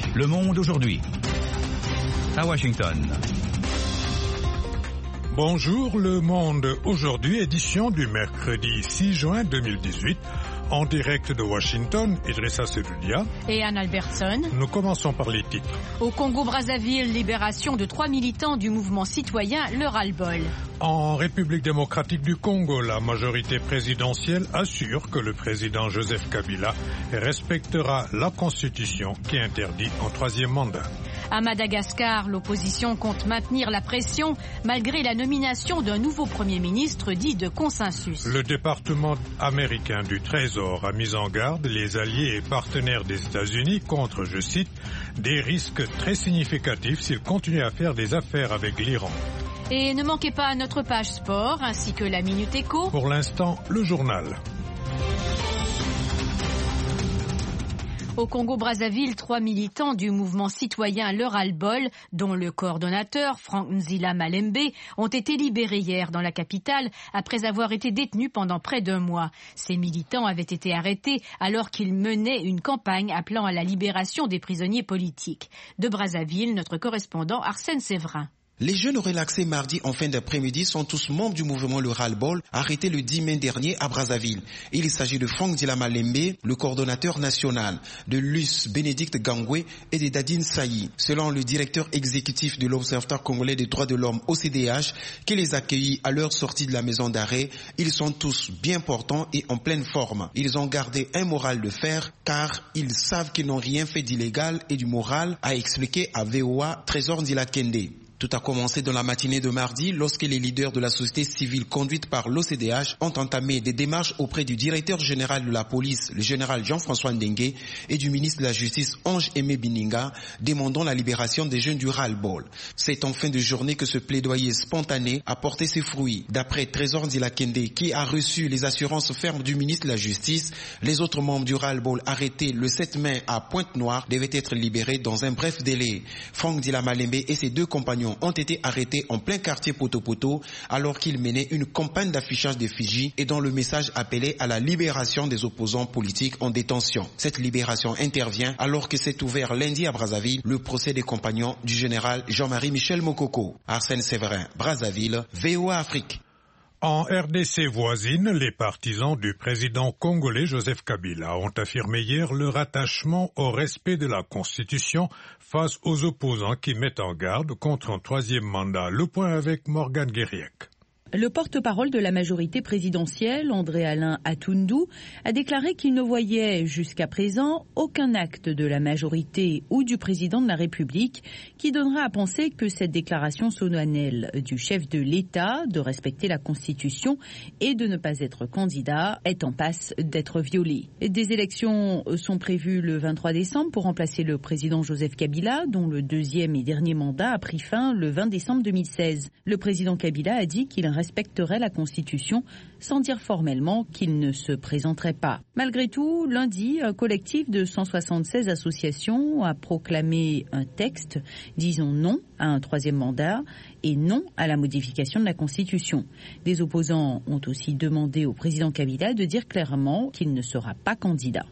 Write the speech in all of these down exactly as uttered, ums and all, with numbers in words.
Le Monde aujourd'hui. À Washington. Bonjour, Le Monde aujourd'hui, édition du mercredi six juin deux mille dix-huit. En direct de Washington, Idrissa Seloudia et Anne Albertson. Nous commençons par les titres. Au Congo-Brazzaville, libération de trois militants du mouvement citoyen Le Ras-le-Bol. En République démocratique du Congo, la majorité présidentielle assure que le président Joseph Kabila respectera la Constitution qui interdit un troisième mandat. À Madagascar, l'opposition compte maintenir la pression malgré la nomination d'un nouveau Premier ministre dit de consensus. Le département américain du Trésor a mis en garde les alliés et partenaires des États-Unis contre, je cite, des risques très significatifs s'ils continuent à faire des affaires avec l'Iran. Et ne manquez pas notre page sport ainsi que la Minute Éco. Pour l'instant, le journal. Au Congo-Brazzaville, trois militants du mouvement citoyen Le Ras-le-Bol, dont le coordonnateur Frank Nzila Malembe, ont été libérés hier dans la capitale après avoir été détenus pendant près d'un mois. Ces militants avaient été arrêtés alors qu'ils menaient une campagne appelant à la libération des prisonniers politiques. De Brazzaville, notre correspondant Arsène Séverin. Les jeunes relaxés mardi en fin d'après-midi sont tous membres du mouvement Le Ras-le-Bol, arrêtés le dix mai dernier à Brazzaville. Il s'agit de Frank Nzila Malembe, le coordonnateur national, de Luce Bénédicte Gangoué et de Dadine Saï. Selon le directeur exécutif de l'Observatoire congolais des droits de l'homme O C D H, qui les accueillit à leur sortie de la maison d'arrêt, ils sont tous bien portants et en pleine forme. Ils ont gardé un moral de fer car ils savent qu'ils n'ont rien fait d'illégal et du moral, a expliqué à V O A Trésor Nzila Kende. Tout a commencé dans la matinée de mardi lorsque les leaders de la société civile conduite par l'O C D H ont entamé des démarches auprès du directeur général de la police, le général Jean-François Ndengue, et du ministre de la Justice, Ange Aimé Bininga, demandant la libération des jeunes du Ras-le-Bol. C'est en fin de journée que ce plaidoyer spontané a porté ses fruits. D'après Trésor Nzila Kende, qui a reçu les assurances fermes du ministre de la Justice, les autres membres du Ras-le-Bol arrêtés le sept mai à Pointe-Noire devaient être libérés dans un bref délai. Frank Nzila Malembe et ses deux compagnons ont été arrêtés en plein quartier Poto-Poto alors qu'ils menaient une campagne d'affichage d'effigies et dont le message appelait à la libération des opposants politiques en détention. Cette libération intervient alors que s'est ouvert lundi à Brazzaville le procès des compagnons du général Jean-Marie Michel Mokoko. Arsène Séverin, Brazzaville, V O A Afrique. En R D C voisine, les partisans du président congolais Joseph Kabila ont affirmé hier leur attachement au respect de la Constitution face aux opposants qui mettent en garde contre un troisième mandat. Le point avec Morgane Guériec. Le porte-parole de la majorité présidentielle, André-Alain Atundou, a déclaré qu'il ne voyait jusqu'à présent aucun acte de la majorité ou du président de la République qui donnera à penser que cette déclaration solennelle du chef de l'État de respecter la Constitution et de ne pas être candidat est en passe d'être violée. Des élections sont prévues le vingt-trois décembre pour remplacer le président Joseph Kabila, dont le deuxième et dernier mandat a pris fin le vingt décembre deux mille seize. Le président Kabila a dit qu'il respecterait la Constitution sans dire formellement qu'il ne se présenterait pas. Malgré tout, lundi, un collectif de cent soixante-seize associations a proclamé un texte disant non à un troisième mandat et non à la modification de la Constitution. Des opposants ont aussi demandé au président Kabila de dire clairement qu'il ne sera pas candidat.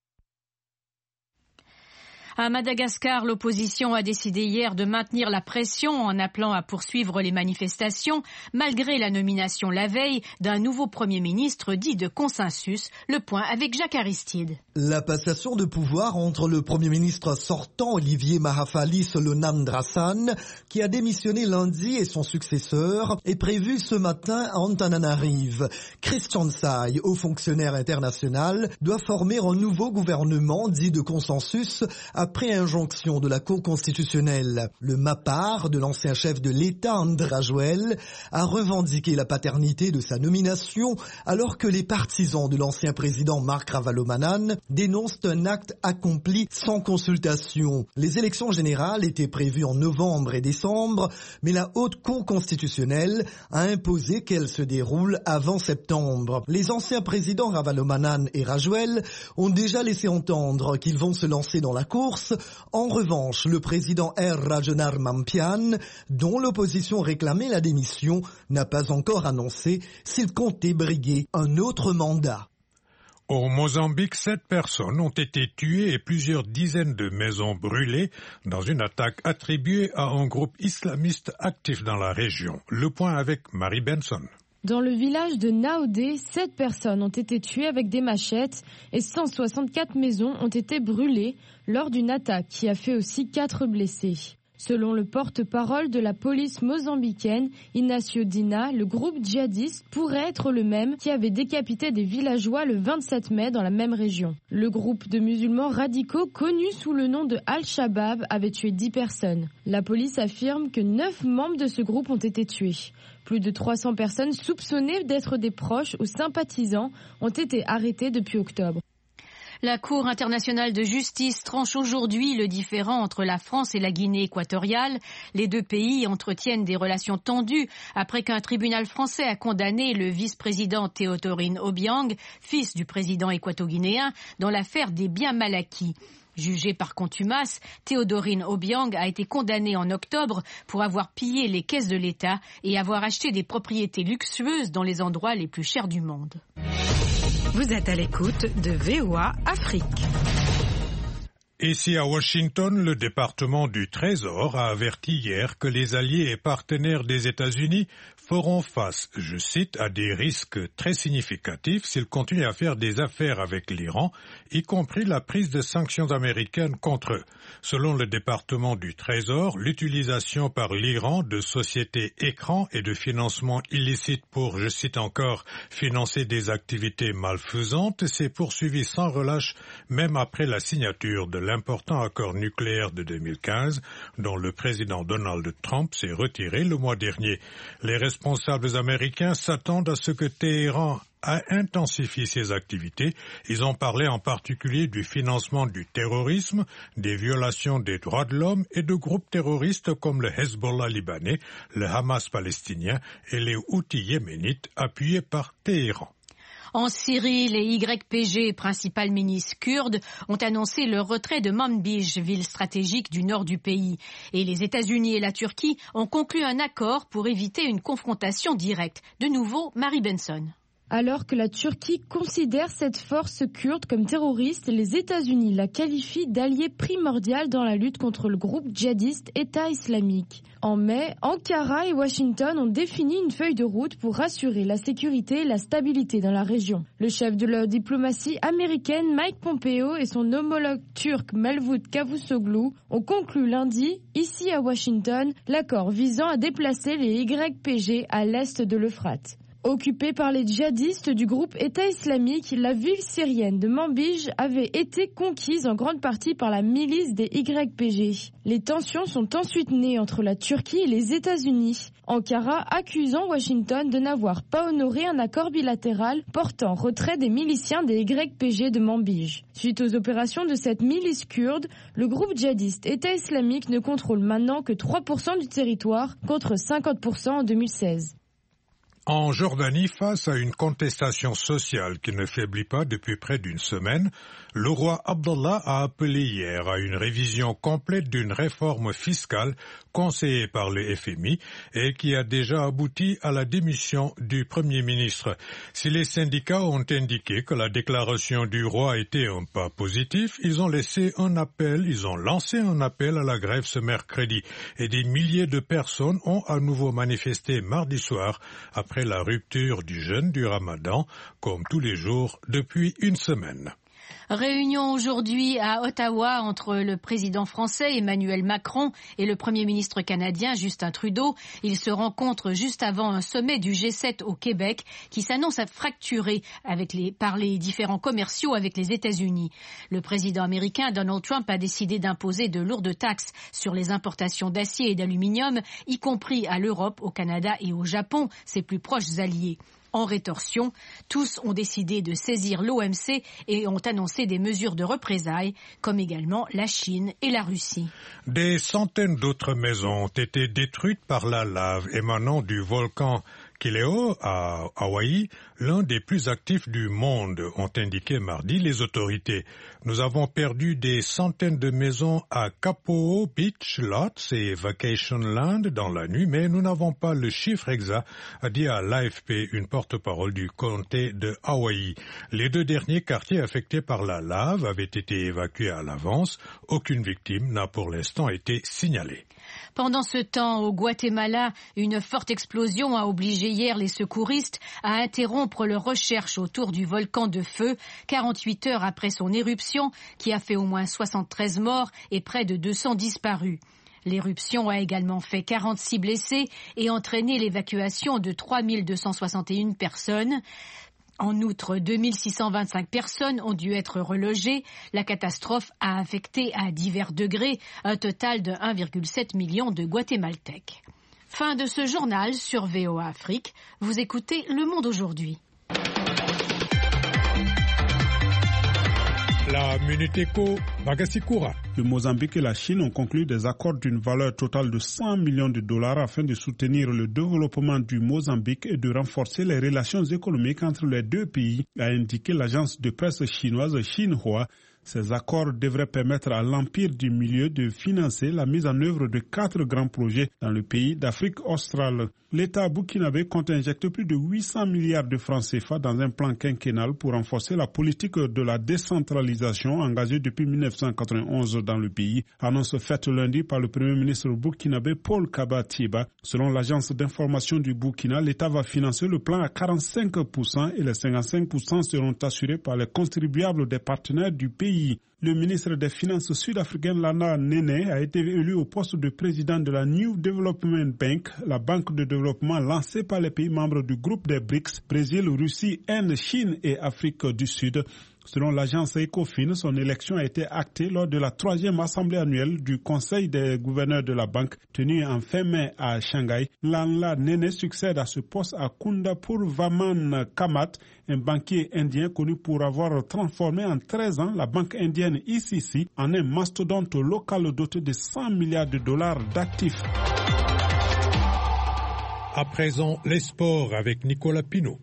À Madagascar, l'opposition a décidé hier de maintenir la pression en appelant à poursuivre les manifestations, malgré la nomination la veille d'un nouveau Premier ministre dit de consensus. Le point avec Jacques Aristide. La passation de pouvoir entre le Premier ministre sortant Olivier Mahafali Solonam-Drasan, qui a démissionné lundi, et son successeur, est prévue ce matin à Antananarive. Christian Tsai, haut fonctionnaire international, doit former un nouveau gouvernement dit de consensus après injonction de la Cour constitutionnelle. Le MAPAR de l'ancien chef de l'État André Joël a revendiqué la paternité de sa nomination alors que les partisans de l'ancien président Marc Ravalomanan dénoncent un acte accompli sans consultation. Les élections générales étaient prévues en novembre et décembre, mais la Haute Cour constitutionnelle a imposé qu'elles se déroulent avant septembre. Les anciens présidents Ravalomanan et Rajoel ont déjà laissé entendre qu'ils vont se lancer dans la course. En revanche, le président R. Rajonar Mampian, dont l'opposition réclamait la démission, n'a pas encore annoncé s'il comptait briguer un autre mandat. Au Mozambique, sept personnes ont été tuées et plusieurs dizaines de maisons brûlées dans une attaque attribuée à un groupe islamiste actif dans la région. Le point avec Marie Benson. Dans le village de Naodé, sept personnes ont été tuées avec des machettes et cent soixante-quatre maisons ont été brûlées lors d'une attaque qui a fait aussi quatre blessés. Selon le porte-parole de la police mozambicaine, Ignacio Dina, le groupe djihadiste pourrait être le même qui avait décapité des villageois le vingt-sept mai dans la même région. Le groupe de musulmans radicaux connu sous le nom de Al-Shabaab avait tué dix personnes. La police affirme que neuf membres de ce groupe ont été tués. Plus de trois cents personnes soupçonnées d'être des proches ou sympathisants ont été arrêtées depuis octobre. La Cour internationale de justice tranche aujourd'hui le différend entre la France et la Guinée équatoriale. Les deux pays entretiennent des relations tendues après qu'un tribunal français a condamné le vice-président Théodorine Obiang, fils du président équato-guinéen, dans l'affaire des biens mal acquis. Jugé par contumace, Théodorine Obiang a été condamné en octobre pour avoir pillé les caisses de l'État et avoir acheté des propriétés luxueuses dans les endroits les plus chers du monde. Vous êtes à l'écoute de V O A Afrique. Ici à Washington, le département du Trésor a averti hier que les alliés et partenaires des États-Unis feront face, je cite, à des risques très significatifs s'ils continuent à faire des affaires avec l'Iran, y compris la prise de sanctions américaines contre eux. Selon le département du Trésor, l'utilisation par l'Iran de sociétés écrans et de financement illicite pour, je cite encore, financer des activités malfaisantes s'est poursuivie sans relâche même après la signature de l'important accord nucléaire de deux mille quinze dont le président Donald Trump s'est retiré le mois dernier. Les responsables américains s'attendent à ce que Téhéran a intensifié ses activités. Ils ont parlé en particulier du financement du terrorisme, des violations des droits de l'homme et de groupes terroristes comme le Hezbollah libanais, le Hamas palestinien et les Houthis yéménites appuyés par Téhéran. En Syrie, les Y P G, principales milices kurdes, ont annoncé le retrait de Manbij, ville stratégique du nord du pays. Et les États-Unis et la Turquie ont conclu un accord pour éviter une confrontation directe. De nouveau, Marie Benson. Alors que la Turquie considère cette force kurde comme terroriste, les États-Unis la qualifient d'allié primordial dans la lutte contre le groupe djihadiste État islamique. En mai, Ankara et Washington ont défini une feuille de route pour assurer la sécurité et la stabilité dans la région. Le chef de la diplomatie américaine, Mike Pompeo, et son homologue turc Mevlut Cavusoglu ont conclu lundi, ici à Washington, l'accord visant à déplacer les Y P G à l'est de l'Euphrate. Occupée par les djihadistes du groupe État islamique, la ville syrienne de Manbij avait été conquise en grande partie par la milice des Y P G. Les tensions sont ensuite nées entre la Turquie et les États-Unis, Ankara accusant Washington de n'avoir pas honoré un accord bilatéral portant retrait des miliciens des Y P G de Manbij. Suite aux opérations de cette milice kurde, le groupe djihadiste État islamique ne contrôle maintenant que trois pour cent du territoire contre cinquante pour cent en deux mille seize. En Jordanie, face à une contestation sociale qui ne faiblit pas depuis près d'une semaine, le roi Abdallah a appelé hier à une révision complète d'une réforme fiscale conseillée par le F M I et qui a déjà abouti à la démission du Premier ministre. Si les syndicats ont indiqué que la déclaration du roi était un pas positif, ils ont laissé un appel, ils ont lancé un appel à la grève ce mercredi et des milliers de personnes ont à nouveau manifesté mardi soir après Après la rupture du jeûne du Ramadan, comme tous les jours depuis une semaine. Réunion aujourd'hui à Ottawa entre le président français Emmanuel Macron et le Premier ministre canadien Justin Trudeau. Ils se rencontrent juste avant un sommet du G sept au Québec qui s'annonce à fracturer avec les, par les différents commerciaux avec les États-Unis. Le président américain Donald Trump a décidé d'imposer de lourdes taxes sur les importations d'acier et d'aluminium, y compris à l'Europe, au Canada et au Japon, ses plus proches alliés. En rétorsion, tous ont décidé de saisir l'O M C et ont annoncé des mesures de représailles, comme également la Chine et la Russie. Des centaines d'autres maisons ont été détruites par la lave émanant du volcan Kilauea, à Hawaï, l'un des plus actifs du monde, ont indiqué mardi les autorités. Nous avons perdu des centaines de maisons à Kapoho Beach Lots et Vacation Land dans la nuit, mais nous n'avons pas le chiffre exact, a dit à l'A F P une porte-parole du comté de Hawaï. Les deux derniers quartiers affectés par la lave avaient été évacués à l'avance. Aucune victime n'a pour l'instant été signalée. Pendant ce temps, au Guatemala, une forte explosion a obligé hier les secouristes à interrompre leurs recherches autour du volcan de feu, quarante-huit heures après son éruption, qui a fait au moins soixante-treize morts et près de deux cents disparus. L'éruption a également fait quarante-six blessés et entraîné l'évacuation de trois mille deux cent soixante et une personnes. En outre, deux mille six cent vingt-cinq personnes ont dû être relogées. La catastrophe a affecté à divers degrés un total de un virgule sept million de Guatémaltèques. Fin de ce journal sur V O A Afrique. Vous écoutez Le Monde aujourd'hui. La Minute Éco, Magasikura. Le Mozambique et la Chine ont conclu des accords d'une valeur totale de cent millions de dollars afin de soutenir le développement du Mozambique et de renforcer les relations économiques entre les deux pays, a indiqué l'agence de presse chinoise Xinhua. Ces accords devraient permettre à l'Empire du Milieu de financer la mise en œuvre de quatre grands projets dans le pays d'Afrique australe. L'État burkinabé compte injecter plus de huit cents milliards de francs C F A dans un plan quinquennal pour renforcer la politique de la décentralisation engagée depuis mille neuf cent quatre-vingt-onze dans le pays. Annonce faite lundi par le Premier ministre burkinabé Paul Kaba-Tiba. Selon l'agence d'information du Burkina, l'État va financer le plan à quarante-cinq pour cent et les cinquante-cinq pour cent seront assurés par les contribuables des partenaires du pays. Le ministre des Finances sud-africain Lana Nene a été élu au poste de président de la New Development Bank, la banque de développement lancée par les pays membres du groupe des BRICS, Brésil, Russie, Inde, Chine et Afrique du Sud. Selon l'agence Ecofin, son élection a été actée lors de la troisième assemblée annuelle du Conseil des gouverneurs de la banque tenue en fin mai à Shanghai. Lanla Nene succède à ce poste à Kundapur Vaman Kamat, un banquier indien connu pour avoir transformé en treize ans la banque indienne I C C en un mastodonte local doté de cent milliards de dollars d'actifs. À présent, les sports avec Nicolas Pinault.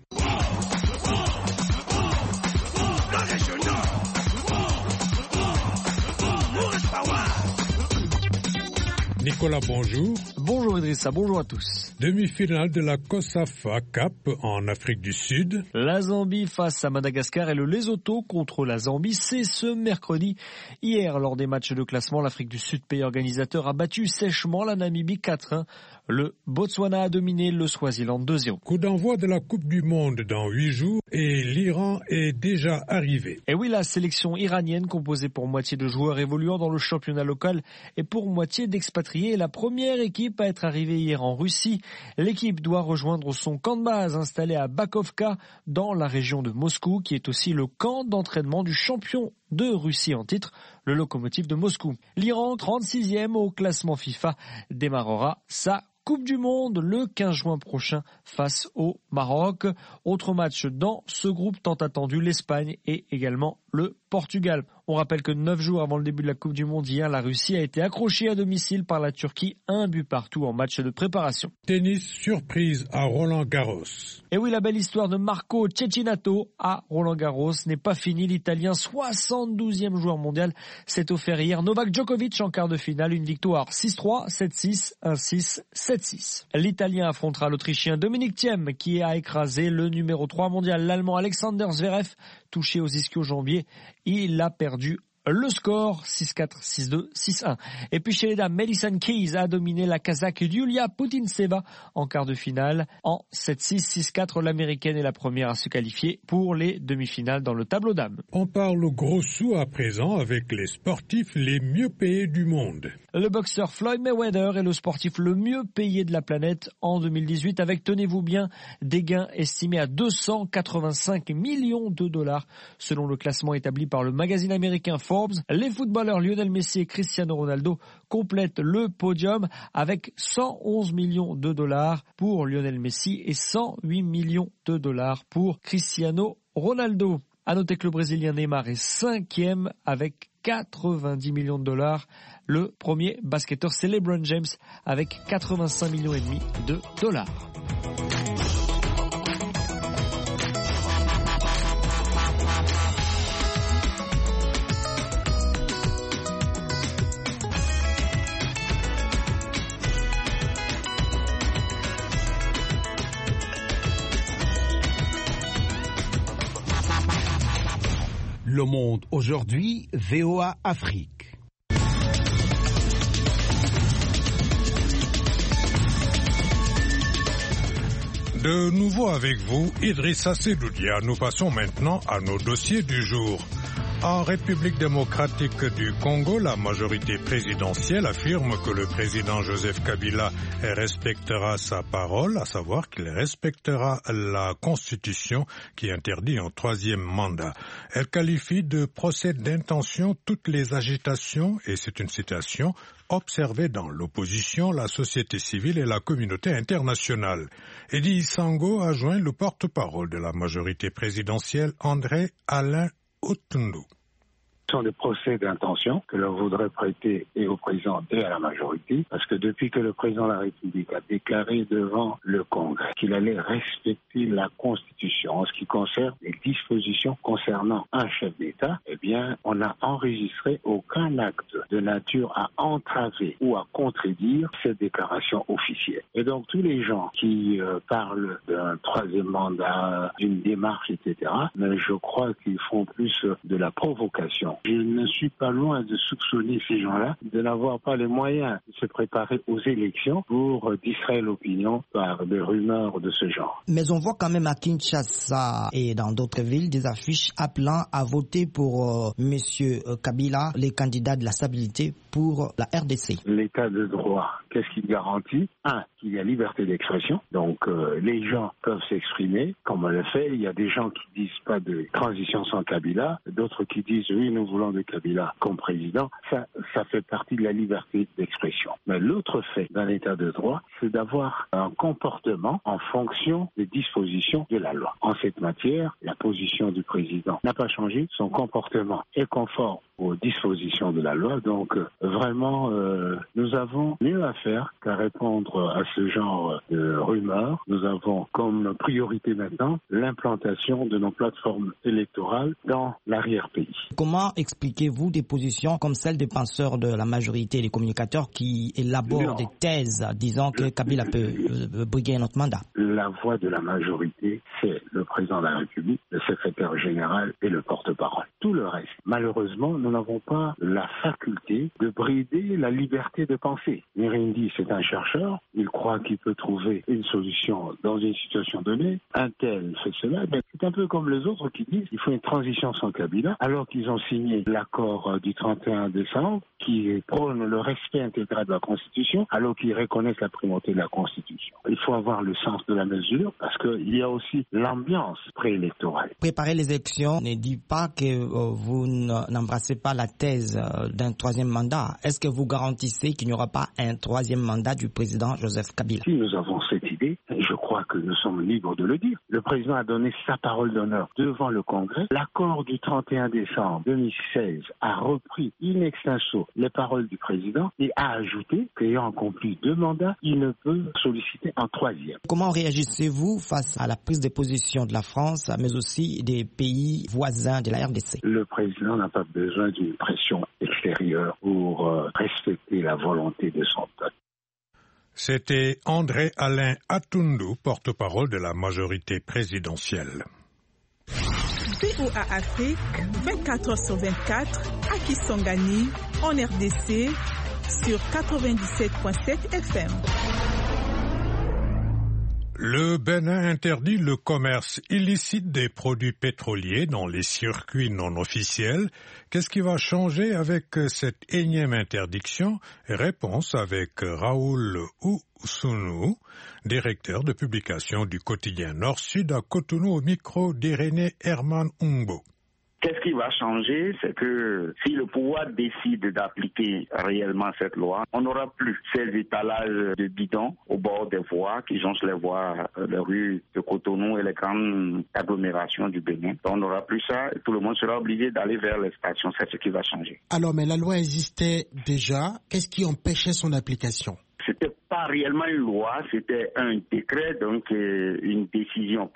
Nicolas, bonjour. Bonjour Idrissa, bonjour à tous. Demi-finale de la COSAFA Cup en Afrique du Sud. La Zambie face à Madagascar et le Lesotho contre la Zambie, c'est ce mercredi. Hier, lors des matchs de classement, l'Afrique du Sud, pays organisateur, a battu sèchement la Namibie quatre un. Le Botswana a dominé le Swaziland deux zéro. Coup d'envoi de la Coupe du Monde dans huit jours et l'Iran est déjà arrivé. Et oui, la sélection iranienne, composée pour moitié de joueurs évoluant dans le championnat local et pour moitié d'expatriés, est la première équipe à être arrivée hier en Russie. L'équipe doit rejoindre son camp de base installé à Bakovka dans la région de Moscou, qui est aussi le camp d'entraînement du champion de Russie en titre, le Lokomotiv de Moscou. L'Iran, trente-sixième au classement FIFA, démarrera sa Coupe du Monde le quinze juin prochain face au Maroc. Autre match dans ce groupe tant attendu, l'Espagne et également le Portugal. On rappelle que neuf jours avant le début de la Coupe du Monde hier, la Russie a été accrochée à domicile par la Turquie, un but partout en match de préparation. Tennis surprise à Roland-Garros. Et oui, la belle histoire de Marco Cecchinato à Roland-Garros n'est pas finie. L'Italien, soixante-douzième joueur mondial, s'est offert hier Novak Djokovic en quart de finale. Une victoire six trois, sept six, un six, sept six. L'Italien affrontera l'Autrichien Dominic Thiem qui a écrasé le numéro trois mondial, l'Allemand Alexander Zverev, touché aux ischio-jambiers. Il a perdu le score six quatre, six deux, six un. Et puis chez les dames, Madison Keys a dominé la Kazakh Yulia Putintseva en quart de finale. En sept six, six quatre, l'Américaine est la première à se qualifier pour les demi-finales dans le tableau dames. On parle gros sous à présent avec les sportifs les mieux payés du monde. Le boxeur Floyd Mayweather est le sportif le mieux payé de la planète en deux mille dix-huit avec, tenez-vous bien, des gains estimés à deux cent quatre-vingt-cinq millions de dollars selon le classement établi par le magazine américain Forbes. Les footballeurs Lionel Messi et Cristiano Ronaldo complètent le podium avec cent onze millions de dollars pour Lionel Messi et cent huit millions de dollars pour Cristiano Ronaldo. À noter que le Brésilien Neymar est cinquième avec quatre-vingt-dix millions de dollars. Le premier basketteur, c'est LeBron James avec quatre-vingt-cinq millions et demi de dollars. Le Monde aujourd'hui, V O A Afrique. De nouveau avec vous, Idrissa Sedoudia. Nous passons maintenant à nos dossiers du jour. En République démocratique du Congo, la majorité présidentielle affirme que le président Joseph Kabila respectera sa parole, à savoir qu'il respectera la Constitution qui interdit un troisième mandat. Elle qualifie de procès d'intention toutes les agitations, et c'est une citation, observées dans l'opposition, la société civile et la communauté internationale. Eddie Sango a joint le porte-parole de la majorité présidentielle, André Alain Atundu. Ce sont des procès d'intention que l'on voudrait prêter et au président et à la majorité, parce que depuis que le président de la République a déclaré devant le Congrès qu'il allait respecter la Constitution en ce qui concerne les dispositions concernant un chef d'État, eh bien, on n'a enregistré aucun acte de nature à entraver ou à contredire cette déclaration officielle. Et donc, tous les gens qui euh, parlent d'un troisième mandat, d'une démarche, et cetera, mais je crois qu'ils font plus de la provocation. Je ne suis pas loin de soupçonner ces gens-là de n'avoir pas les moyens de se préparer aux élections pour distraire l'opinion par des rumeurs de ce genre. Mais on voit quand même à Kinshasa et dans d'autres villes des affiches appelant à voter pour euh, M. Kabila, les candidats de la stabilité pour la R D C. L'état de droit, qu'est-ce qu'il garantit? Un, qu'il y a liberté d'expression, donc euh, les gens peuvent s'exprimer comme on le fait. Il y a des gens qui disent pas de transition sans Kabila, d'autres qui disent oui, nous voulons de Kabila comme président. Ça, ça fait partie de la liberté d'expression. Mais l'autre fait d'un état de droit, c'est d'avoir un comportement en fonction des dispositions de la loi. En cette matière, la position du président n'a pas changé, son comportement est conforme aux dispositions de la loi. Donc euh, vraiment, euh, nous avons mieux à faire qu'à répondre à ce genre de rumeurs. Nous avons comme priorité maintenant l'implantation de nos plateformes électorales dans l'arrière-pays. Comment expliquez-vous des positions comme celle des penseurs de la majorité et des communicateurs qui élaborent non. des thèses disant que Kabila peut euh, briguer notre mandat? La voix de la majorité, c'est le président de la République, le secrétaire général et le porte-parole. Tout le reste, malheureusement, nous n'avons pas la faculté de brider la liberté de penser. Mirindi, c'est un chercheur, il croit qu'il peut trouver une solution dans une situation donnée. Un tel fait cela, mais c'est un peu comme les autres qui disent qu'il faut une transition sans Kabila, alors qu'ils ont signé l'accord du trente et un décembre qui prône le respect intégral de la Constitution, alors qu'ils reconnaissent la primauté de la Constitution. Il faut avoir le sens de la mesure, parce qu'il y a aussi l'ambiance préélectorale. Préparer les élections ne dit pas que euh, vous n'embrassez pas la thèse euh, d'un troisième mandat. Est-ce que vous garantissez qu'il n'y aura pas un troisième mandat du président Joseph Kabila? Si nous avons cette idée, je crois que nous sommes libres de le dire. Le président a donné sa parole d'honneur devant le Congrès. L'accord du trente et un décembre deux mille seize a repris in extenso les paroles du président et a ajouté qu'ayant accompli deux mandats, il ne peut solliciter un troisième. Comment réagissez-vous face à la prise de position de la France, mais aussi des pays voisins de la R D C? Le président n'a pas besoin d'une pression extérieure pour euh, respecter la volonté de son peuple. C'était André Alain Atundu, porte-parole de la majorité présidentielle. V O A Afrique, vingt-quatre heures sur vingt-quatre, à Kisangani, en R D C, sur quatre-vingt-dix-sept virgule sept F M. Le Bénin interdit le commerce illicite des produits pétroliers dans les circuits non officiels. Qu'est-ce qui va changer avec cette énième interdiction? Réponse avec Raoul Oussounou, directeur de publication du quotidien Nord-Sud à Cotonou, au micro d'Irénée Herman Umbo. Qu'est-ce qui va changer? C'est que si le pouvoir décide d'appliquer réellement cette loi, on n'aura plus ces étalages de bidons au bord des voies qui jonchent les voies, les rues de Cotonou et les grandes agglomérations du Bénin. Donc on n'aura plus ça et tout le monde sera obligé d'aller vers les stations. C'est ce qui va changer. Alors, mais la loi existait déjà. Qu'est-ce qui empêchait son application? C'était pas réellement une loi, c'était un décret, donc euh, une décision prise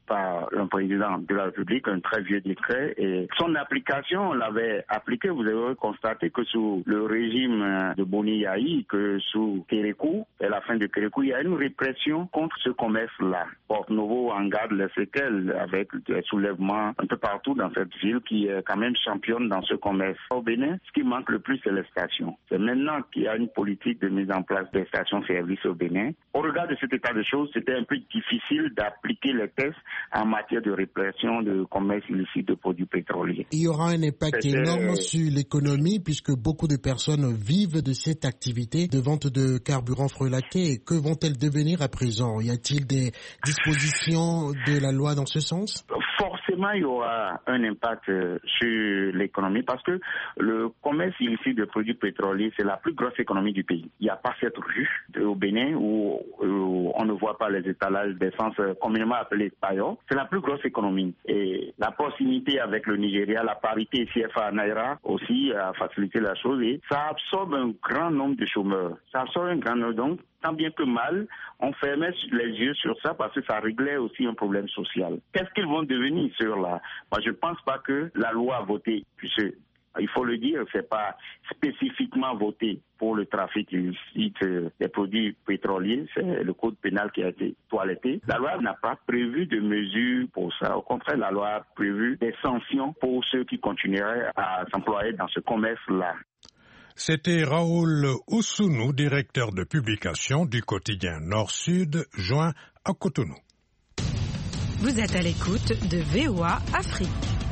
par un président de la République, un très vieux décret, et son application, on l'avait appliqué. Vous avez constaté que sous le régime de Boni Yayi, que sous Kérékou, et la fin de Kérékou, il y a une répression contre ce commerce-là. Porte-Novo en garde les séquelles avec des soulèvements un peu partout dans cette ville qui est quand même championne dans ce commerce. Au Bénin, ce qui manque le plus, c'est les stations. C'est maintenant qu'il y a une politique de mise en place des stations-service au Bénin. Au regard de cet état de choses, c'était un peu difficile d'appliquer les tests en matière de répression de commerce illicite de produits pétroliers. Il y aura un impact c'était... énorme sur l'économie puisque beaucoup de personnes vivent de cette activité de vente de carburant frelaté. Que vont-elles devenir à présent? Y a-t-il des dispositions de la loi dans ce sens? Forcément, il y aura un impact sur l'économie parce que le commerce illicite de produits pétroliers, c'est la plus grosse économie du pays. Il n'y a pas cette rue au Bénin où, où on ne voit pas les étalages d'essence communément appelés paillots. C'est la plus grosse économie. Et la proximité avec le Nigeria, la parité C F A-Naira aussi a facilité la chose et ça absorbe un grand nombre de chômeurs. Ça absorbe un grand nombre. Donc, tant bien que mal, on fermait les yeux sur ça parce que ça réglait aussi un problème social. Qu'est-ce qu'ils vont devenir sur la... Moi, je ne pense pas que la loi votée, puisque il faut le dire, c'est pas spécifiquement voté pour le trafic illicite des produits pétroliers, c'est le code pénal qui a été toiletté. La loi n'a pas prévu de mesures pour ça. Au contraire, la loi a prévu des sanctions pour ceux qui continueraient à s'employer dans ce commerce-là. C'était Raoul Oussounou, directeur de publication du quotidien Nord-Sud, joint à Cotonou. Vous êtes à l'écoute de V O A Afrique.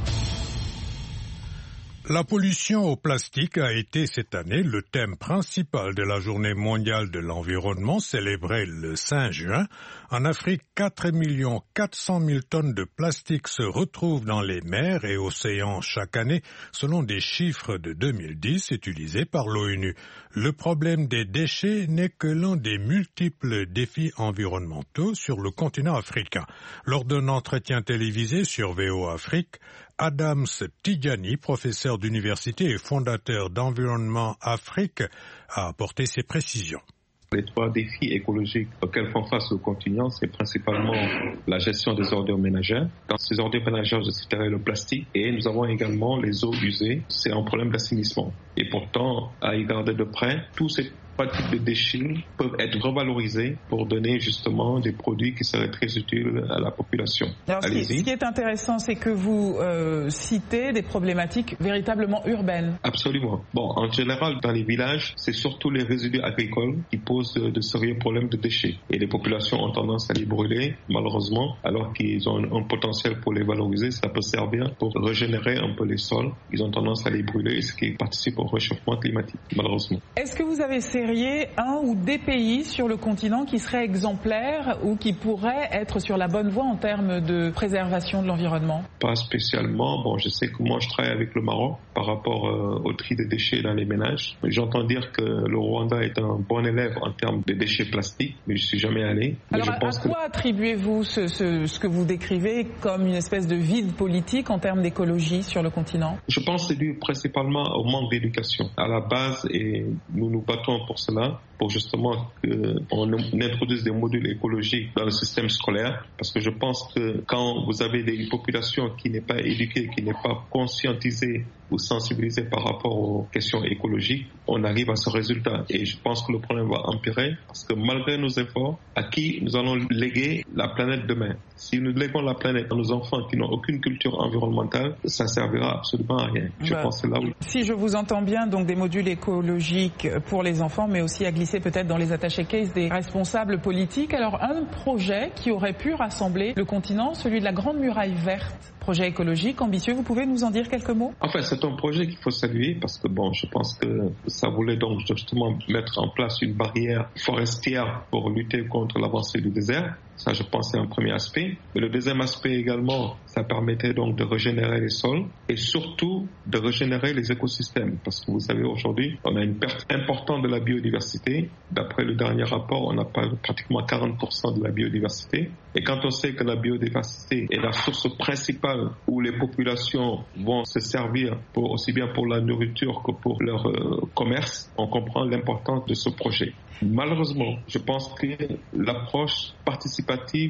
La pollution au plastique a été cette année le thème principal de la Journée mondiale de l'environnement célébrée le cinq juin. En Afrique, quatre millions quatre cent mille tonnes de plastique se retrouvent dans les mers et océans chaque année, selon des chiffres de deux mille dix utilisés par l'ONU. Le problème des déchets n'est que l'un des multiples défis environnementaux sur le continent africain. Lors d'un entretien télévisé sur V O A Afrique, Adams Tidjani, professeur d'université et fondateur d'Environnement Afrique, a apporté ses précisions. Les trois défis écologiques auxquels font face le continent, c'est principalement la gestion des ordures ménagères. Dans ces ordures ménagères, je citerai le plastique et nous avons également les eaux usées. C'est un problème d'assainissement. Et pourtant, à y garder de près, tous ces pratiques de déchets peuvent être revalorisés pour donner justement des produits qui seraient très utiles à la population. Alors, ce, qui, ce qui est intéressant, c'est que vous euh, citez des problématiques véritablement urbaines. Absolument. Bon, en général, dans les villages, c'est surtout les résidus agricoles qui posent de, de sérieux problèmes de déchets. Et les populations ont tendance à les brûler, malheureusement, alors qu'ils ont un, un potentiel pour les valoriser. Ça peut servir pour régénérer un peu les sols. Ils ont tendance à les brûler, ce qui participe au réchauffement climatique, malheureusement. Est-ce que vous avez ces un ou des pays sur le continent qui seraient exemplaires ou qui pourraient être sur la bonne voie en termes de préservation de l'environnement? Pas spécialement. Bon, je sais que moi je travaille avec le Maroc par rapport euh, au tri des déchets dans les ménages. J'entends dire que le Rwanda est un bon élève en termes de déchets plastiques, mais je ne suis jamais allé. Mais Alors je à, pense à quoi que... attribuez-vous ce, ce, ce que vous décrivez comme une espèce de vide politique en termes d'écologie sur le continent? Je pense que c'est dû principalement au manque d'éducation. À la base, et nous nous battons pour cela, pour justement qu'on introduise des modules écologiques dans le système scolaire, parce que je pense que quand vous avez des populations qui n'est pas éduquée, qui n'est pas conscientisée ou sensibilisée par rapport aux questions écologiques, on arrive à ce résultat. Et je pense que le problème va empirer, parce que malgré nos efforts, à qui nous allons léguer la planète demain? Si nous léguons la planète à nos enfants qui n'ont aucune culture environnementale, ça ne servira absolument à rien. Je bah, pense que là où... Si je vous entends bien, donc des modules écologiques pour les enfants, mais aussi à glisser peut-être dans les attachés case des responsables politiques. Alors un projet qui aurait pu rassembler le continent, celui de la Grande Muraille Verte. Projet écologique, ambitieux, vous pouvez nous en dire quelques mots? Enfin, c'est un projet qu'il faut saluer parce que bon, je pense que ça voulait donc justement mettre en place une barrière forestière pour lutter contre l'avancée du désert. Ça, je pense, c'est un premier aspect. Mais le deuxième aspect également, ça permettait donc de régénérer les sols et surtout de régénérer les écosystèmes. Parce que vous savez, aujourd'hui, on a une perte importante de la biodiversité. D'après le dernier rapport, on a pratiquement quarante pour cent de la biodiversité. Et quand on sait que la biodiversité est la source principale où les populations vont se servir pour, aussi bien pour la nourriture que pour leur euh, commerce, on comprend l'importance de ce projet. Malheureusement, je pense que l'approche participative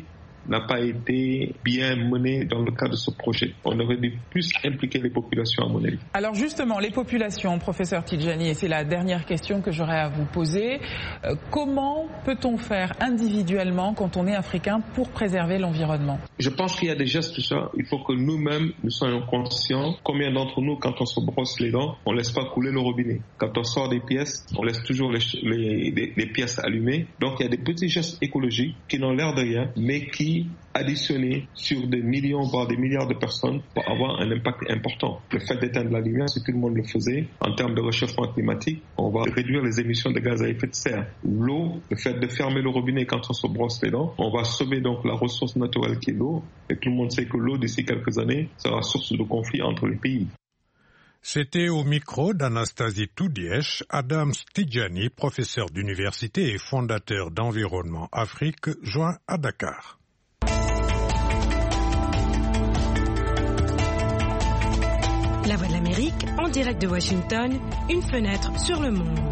n'a pas été bien menée dans le cadre de ce projet. On aurait dû plus impliquer les populations, à mon avis. Alors justement, les populations, professeur Tidjani, et c'est la dernière question que j'aurais à vous poser, euh, comment peut-on faire individuellement quand on est africain pour préserver l'environnement? Je pense qu'il y a des gestes, tout ça. Il faut que nous-mêmes, nous soyons conscients. Combien d'entre nous, quand on se brosse les dents, on ne laisse pas couler le robinet. Quand on sort des pièces, on laisse toujours les, les, les, les pièces allumées. Donc il y a des petits gestes écologiques qui n'ont l'air de rien, mais qui, additionnés sur des millions, voire des milliards de personnes, pour avoir un impact important. Le fait d'éteindre la lumière, si tout le monde le faisait, en termes de réchauffement climatique, on va réduire les émissions de gaz à effet de serre. L'eau, le fait de fermer le robinet quand on se brosse les dents, on va sauver donc la ressource naturelle qui est l'eau. Et tout le monde sait que l'eau, d'ici quelques années, sera source de conflits entre les pays. C'était au micro d'Anastasie Toudièche, Adams Tidjani, professeur d'université et fondateur d'Environnement Afrique, joint à Dakar. La Voix de l'Amérique, en direct de Washington, une fenêtre sur le monde.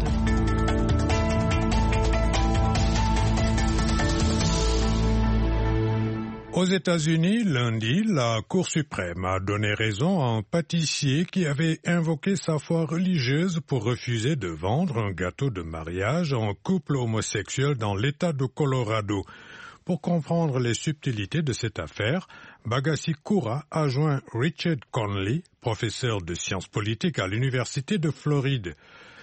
Aux États-Unis, lundi, la Cour suprême a donné raison à un pâtissier qui avait invoqué sa foi religieuse pour refuser de vendre un gâteau de mariage à un couple homosexuel dans l'État de Colorado. Pour comprendre les subtilités de cette affaire, Bagassi Koura a joint Richard Conley, professeur de sciences politiques à l'Université de Floride.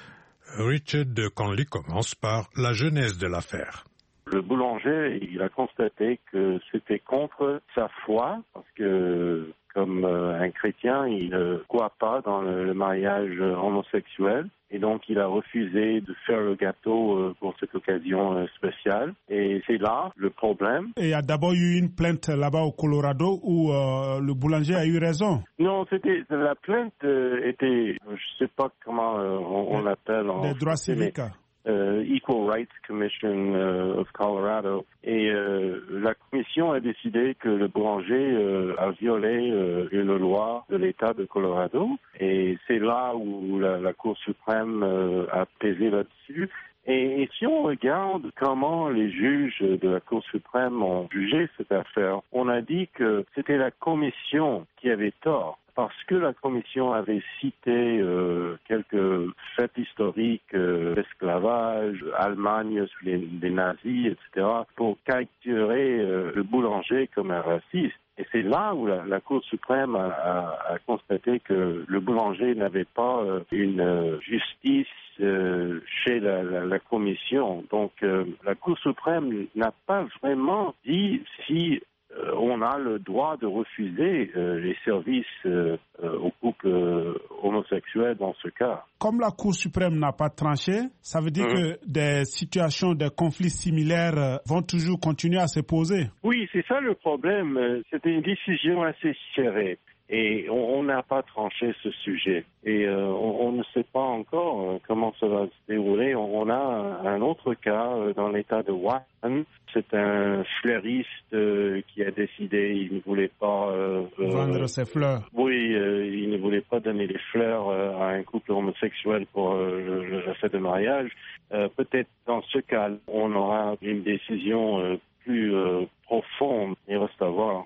Richard Conley commence par la genèse de l'affaire. Le boulanger, il a constaté que c'était contre sa foi, parce que comme un chrétien, il ne croit pas dans le mariage homosexuel. Et donc, il a refusé de faire le gâteau pour cette occasion spéciale. Et c'est là le problème. Et il y a d'abord eu une plainte là-bas au Colorado où euh, le boulanger a eu raison. Non, c'était la plainte euh, était, je ne sais pas comment euh, on, on l'appelle en des droits civiques. Euh, Equal Rights Commission euh, of Colorado. Et euh, la commission a décidé que le boulanger euh, a violé euh, une loi de l'État de Colorado. Et c'est là où la, la Cour suprême euh, a pesé là-dessus. Et, et si on regarde comment les juges de la Cour suprême ont jugé cette affaire, on a dit que c'était la commission qui avait tort. Parce que la commission avait cité euh, quelques faits historiques, euh, l'esclavage, Allemagne sous les, les nazis, et cetera, pour caricaturer euh, le boulanger comme un raciste. Et c'est là où la, la Cour suprême a, a, a constaté que le boulanger n'avait pas euh, une euh, justice euh, chez la, la, la commission. Donc euh, la Cour suprême n'a pas vraiment dit si Euh, on a le droit de refuser euh, les services euh, euh, aux couples euh, homosexuels dans ce cas. Comme la Cour suprême n'a pas tranché, ça veut dire mmh. que des situations, des conflits similaires euh, vont toujours continuer à se poser. Oui, c'est ça le problème. C'était une décision assez serrée. Et on n'a pas tranché ce sujet. Et euh, on, on ne sait pas encore euh, comment ça va se dérouler. On, on a un, un autre cas euh, dans l'État de Washington. C'est un fleuriste euh, qui a décidé, il ne voulait pas... Euh, Vendre euh, ses fleurs. Oui, euh, il ne voulait pas donner des fleurs euh, à un couple homosexuel pour euh, le, le fait de mariage. Euh, peut-être dans ce cas, on aura une décision euh, plus euh, profonde. Il reste à voir.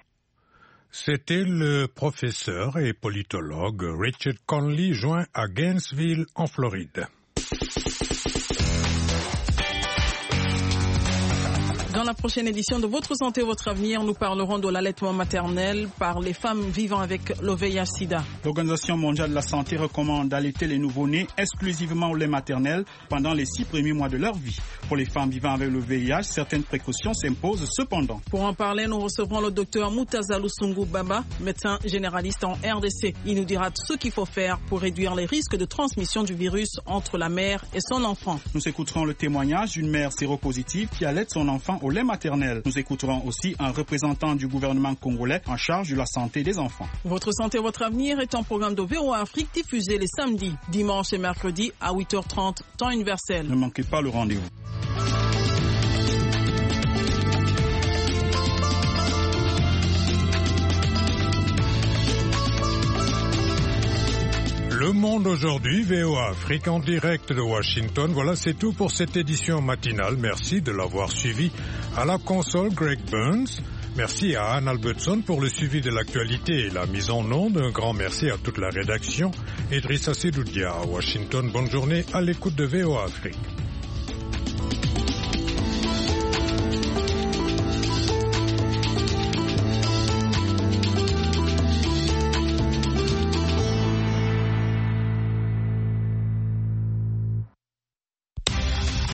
C'était le professeur et politologue Richard Conley, joint à Gainesville, en Floride. Dans la prochaine édition de Votre Santé, Votre Avenir, nous parlerons de l'allaitement maternel par les femmes vivant avec le V I H sida. L'Organisation mondiale de la santé recommande d'allaiter les nouveau-nés exclusivement au lait maternel pendant les six premiers mois de leur vie. Pour les femmes vivant avec le V I H, certaines précautions s'imposent cependant. Pour en parler, nous recevrons le docteur Moutaza Lusungu Baba, médecin généraliste en R D C. Il nous dira ce qu'il faut faire pour réduire les risques de transmission du virus entre la mère et son enfant. Nous écouterons le témoignage d'une mère séropositive qui allaite son enfant au lait maternel. Nous écouterons aussi un représentant du gouvernement congolais en charge de la santé des enfants. Votre santé, votre avenir est un programme de V O A Afrique diffusé les samedis, dimanches et mercredis à huit heures trente, temps universel. Ne manquez pas le rendez-vous. Le Monde aujourd'hui, V O A Afrique en direct de Washington. Voilà, c'est tout pour cette édition matinale. Merci de l'avoir suivi. À la console, Greg Burns. Merci à Anne Albertson pour le suivi de l'actualité et la mise en onde. Un grand merci à toute la rédaction. Idrissa Sedoudia à Washington. Bonne journée à l'écoute de V O A Afrique.